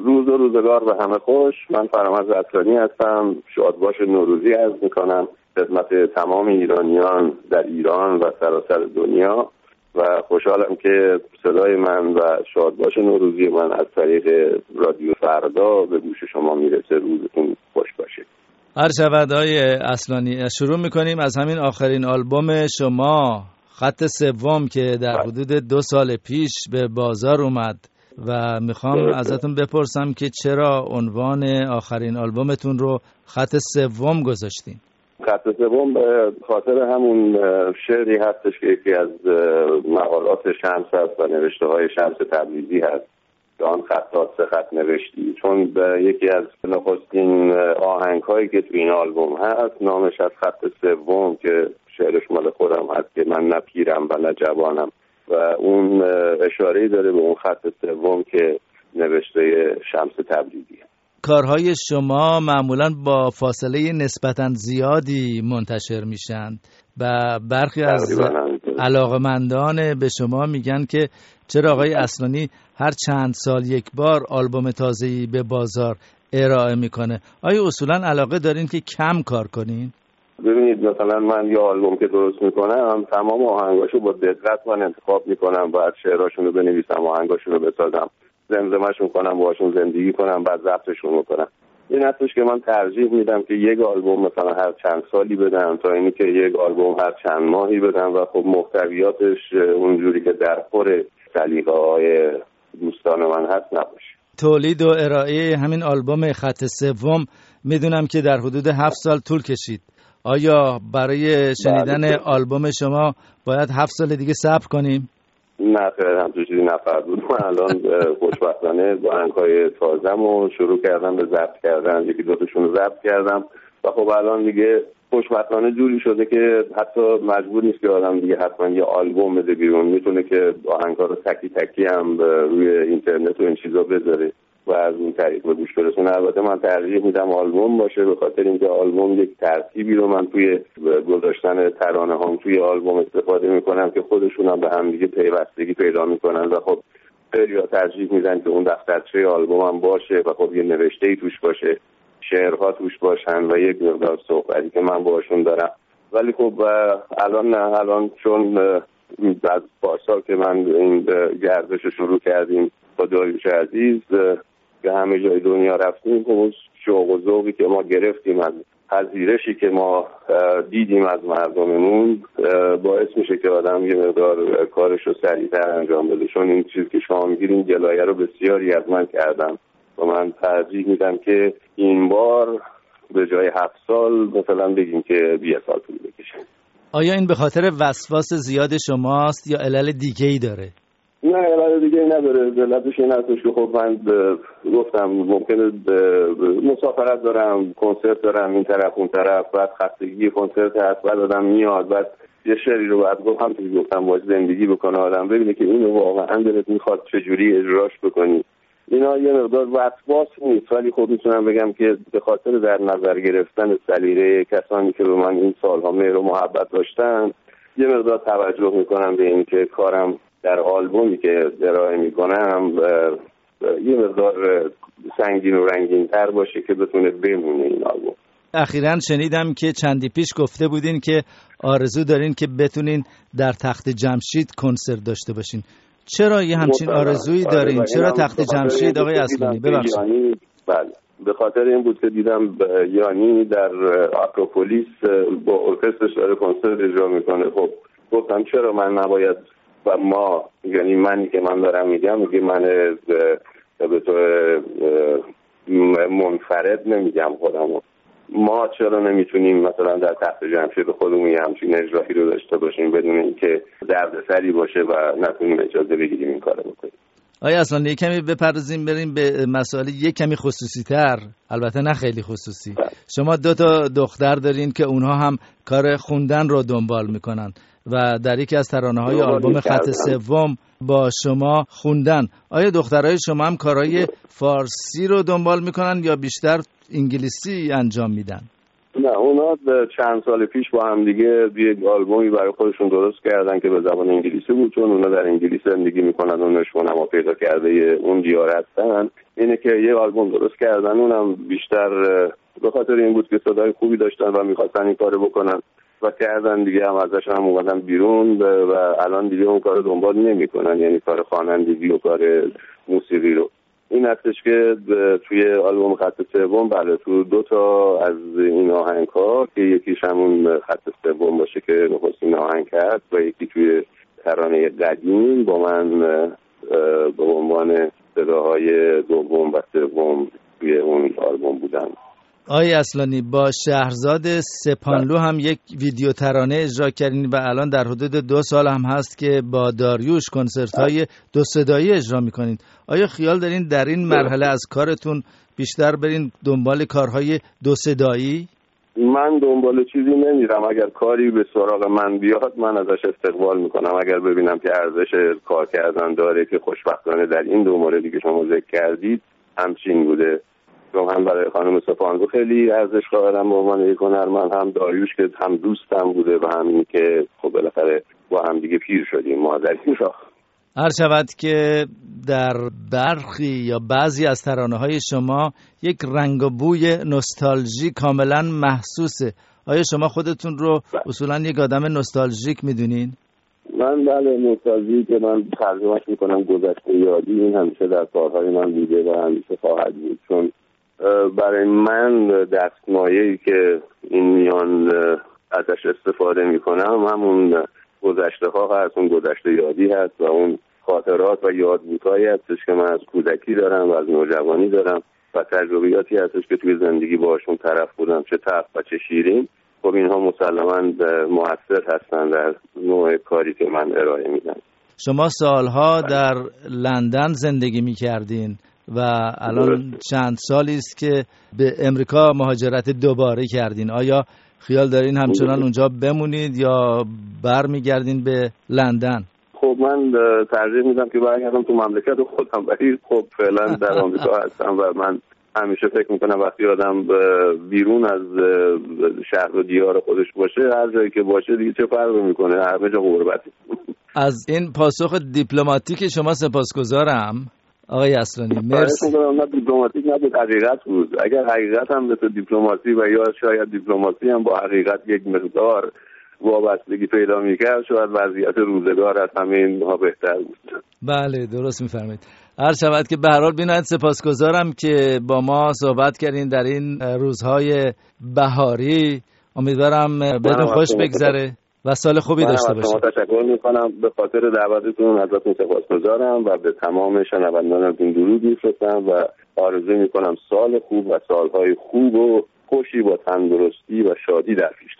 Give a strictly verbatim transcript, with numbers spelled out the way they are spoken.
روز و روزگار به همه خوش. من فرامرز عطرانی هستم. شادباش نوروزی عرض میکنم خدمت تمام ایرانیان در ایران و سراسر دنیا و خوشحالم که صدای من و شادباش نوروزی من از طریق رادیو فردا به گوش شما میرسه. روزتون خوش باشه. هر شود آقای اصلانی. شروع میکنیم از همین آخرین آلبوم شما خط سوم که در حدود دو سال پیش به بازار اومد و میخوام ازتون بپرسم که چرا عنوان آخرین آلبومتون رو خط سوم گذاشتین؟ خط سوم به خاطر همون شعری هستش که یکی از مقالات شمس هست و نوشته های شمس تبریزی هست که آن خطات سه خط نوشتی، چون به یکی از نخستین آهنگ هایی که تو این آلبوم هست نامش از خط سوم که شعرش مال خودم هست که من نه پیرم و نه جوانم و اون اشاره‌ای داره به اون خط سوم که نوشته شمس تبریزی. کارهای شما معمولاً با فاصله نسبتاً زیادی منتشر میشن و برخی از علاقمندان به شما میگن که چرا آقای اصلانی هر چند سال یک بار آلبوم تازه‌ای به بازار ارائه میکنه؟ آیا اصولاً علاقه دارین که کم کار کنین؟ ببینید مثلا من یه آلبوم که درست میکنم تمام آهنگاشو با دقت من انتخاب میکنم، بعد شعراشون رو بنویسم، آهنگاشون رو بسازم، زمزمه‌شون کنم، باهاشون زندگی کنم، بعد ضبطشون میکنم. این هستش که من ترجیح میدم که یک آلبوم مثلا هر چند سالی بدم تا اینی که یک آلبوم هر چند ماهی بدم و خب محتویاتش اونجوری که در خور سلیقه‌های دوستان من هست نباشه. تولید و ارائه همین آلبوم خط سوم میدونم که در حدود هفت سال طول کشید. آیا برای شنیدن آلبوم شما باید هفت سال دیگه صبر کنیم؟ نه خیر، همچون چیزی نفردود. من الان خوشبختانه با آهنگ‌های تازه‌مو شروع کردم به ضبط کردن، یکی دو تاشون رو ضبط کردم و خب الان دیگه خوشبختانه جوری شده که حتی مجبور نیست که آدم دیگه حتما یه آلبوم بده بیرون، میتونه که آهنگ‌ها رو تکی تکی هم روی اینترنت و این چیزا بذاره و از اون طریق به گوش برسونه. البته من ترجیح میدم آلبوم باشه به خاطر اینکه آلبوم یک ترتیبی رو من توی گذاشتن ترانه هام توی آلبوم استفاده میکنم که خودشون هم به هم دیگه پیوستگی پیدا میکنن و خب خیلی‌ها ترجیح میدن که اون دفترچه آلبوم هم باشه و خب یه نوشته‌ای توش باشه، شعرها توش باشن و یک مقدار صحبتی که من باشون دارم. ولی خب الان نه، الان چون از پارسال که من این گردش رو شروع کردیم با داریوش عزیز که همه جای دنیا رفتیم، اون شوق و ذوقی که ما گرفتیم از پذیرشی که ما دیدیم از مردممون باعث میشه که آدم یه مقدار کارش رو سریعتر انجام بده، چون این چیز که شما میگیرین جلایه رو بسیاری از من کردم و من ترجیح میدم که این بار به جای هفت سال مثلا بگیم که بیه سال طول بکشه. آیا این به خاطر وسواس زیاد شماست یا علل دیگه‌ای داره؟ نه علت دیگه نداره. علتش این هستش که خب من گفتم ممکنه مسافرت دارم، کنسرت دارم این طرف اون طرف، بعد خستگی کنسرت هست، بعد آدم میاد بعد یه شعری رو بعد گفتم که گفتم باید زندگی بکنه آدم ببینه که اینو واقعا دلت میخواد چجوری اجراش بکنی. اینا یه مقدار وسواس نیست، ولی خب میتونم بگم که به خاطر در نظر گرفتن سلیقه کسانی که به من این سالها مهر و محبت داشتن یه مقدار توجه میکنم به این که کارم در آلبومی که ارائه میکنم یه مقدار سنگین و رنگین تر باشه که بتونه بمونه این آلبوم. اخیراً شنیدم که چندی پیش گفته بودین که آرزو دارین که بتونین در تخت جمشید کنسرت داشته باشین. چرا یه همچین آرزویی دارین؟ چرا تخت جمشید آقای اصلانی؟ ببخشید. بله به خاطر این بود که دیدم یانی در آکروپولیس با ارکسترش داره کنسرت اجرا میکنه. خب گفتم چرا من نباید و ما یعنی منی که من دارم میگم میگه من به طور منفرد نمیگم خودمو، ما چرا نمیتونیم مثلا در تخت جمشید خودمون یه همچین اجرایی رو داشته باشیم بدون اینکه دردسری باشه و نتونیم اجازه بگیریم این کارو بکنیم. آیا اصلا یه کمی بپردازیم بریم به مسائل یه کمی خصوصی تر، البته نه خیلی خصوصی. شما دو تا دختر دارین که اونها هم کار خوندن رو دنبال میکنن و در یکی از ترانه‌های آلبوم خط سوم با شما خوندن. آیا دخترای شما هم کارهای فارسی رو دنبال میکنن یا بیشتر انگلیسی انجام میدن؟ نه اونا چند سال پیش با هم دیگه یک آلبومی برای خودشون درست کردن که به زبان انگلیسی بود، چون اونا در انگلیس زندگی میکنن و نشونما پیدا کرده اون دیار هستن. اینه که یه آلبوم درست کردن، اونم بیشتر به خاطر این بود که صدای خوبی داشتن و میخواستن این کارو بکنن و کردن دیگه. هم ازش هم اومدن بیرون و الان دیگه اون کارو دنبال نمیکنن، یعنی کار خوانندگی و کار موسیقی رو. این هستش که توی آلبوم خط سوم بله تو دو تا از این آهنگ‌ها که یکیش همون خط سوم باشه که نخستین آهنگ هست و یکی توی ترانه قدیم با من به عنوان صداهای دوم و سوم توی اون آلبوم بودن. آقای اصلانی با شهرزاد سپانلو هم یک ویدیو ترانه اجرا کردین و الان در حدود دو سال هم هست که با داریوش کنسرت‌های دو صدایی اجرا می‌کنین. آیا خیال دارین در این مرحله از کارتون بیشتر برین دنبال کارهای دو صدایی؟ من دنبال چیزی نمیرم. اگر کاری به سراغ من بیاد من ازش استقبال میکنم. اگر ببینم که ارزش کار کردن داره، که خوشبختانه در این دو موردی که شما ذکر کردید همچین بوده. هم برای خانم سپانلو خیلی ارزش قائلم به عنوان یک هنرمند، هم داریوش که هم دوستم بوده و همین که خب بالاخره با هم دیگه پیر شدیم ما در این راه. هر شود که در برخی یا بعضی از ترانه‌های شما یک رنگ و بوی نوستالژی کاملا محسوسه. آیا شما خودتون رو اصولا یک آدم نوستالژیک میدونین؟ من بله، نوستالژی که من ترجمهش میکنم گذشته یادی، این همیشه در کارهای من بوده و همیشه خواهد بود. چون برای من دستمایه‌ای که این میان ازش استفاده میکنم همون گذشته ها هست، اون گذشته یادی هست و اون خاطرات و یادبودهایی هستش که من از کودکی دارم و از نوجوانی دارم و تجربیاتی هستش که توی زندگی باشون طرف بودم، چه تلخ و چه شیرین. خب اینها مسلماً مؤثر هستن در نوع کاری که من ارائه میدم. شما سالها در لندن زندگی میکردین و الان چند سالی است که به امریکا مهاجرت دوباره کردین. آیا خیال دارین همچنان اونجا بمونید یا برمیگردین به لندن؟ خب من ترجیح میدم که برگردم تو مملکت خودم، ولی خب فعلا در آمریکا هستم و من همیشه فکر میکنم وقتی آدم بیرون از شهر و دیار خودش باشه، هر جایی که باشه دیگه چه فرقی میکنه، همه جا غربتی. از این پاسخ دیپلماتیک شما سپاسگزارم آقای اصلانی. مرسی. نه دیپلماتیک نبود، حقیقت بود. اگر حقیقت هم به دیپلماسی و یا شاید دیپلماسی هم با حقیقت یک مقدار وابستگی پیدا میکرد، شاید وضعیت روزگار از همه اینها بهتر بود. بله درست میفرمایید. هر شود که به هر حال بینایت سپاسگزارم که با ما صحبت کردین در این روزهای بهاری. امیدوارم بهتون خوش بگذره و سال خوبی داشته باشید. من تشکر میکنم به خاطر دعوتتون، ازتون سپاسگزارم و به تمام شنوندانتون درود میفرستم و آرزو میکنم سال خوب و سالهای خوب و خوشی با تندرستی و شادی در پیش.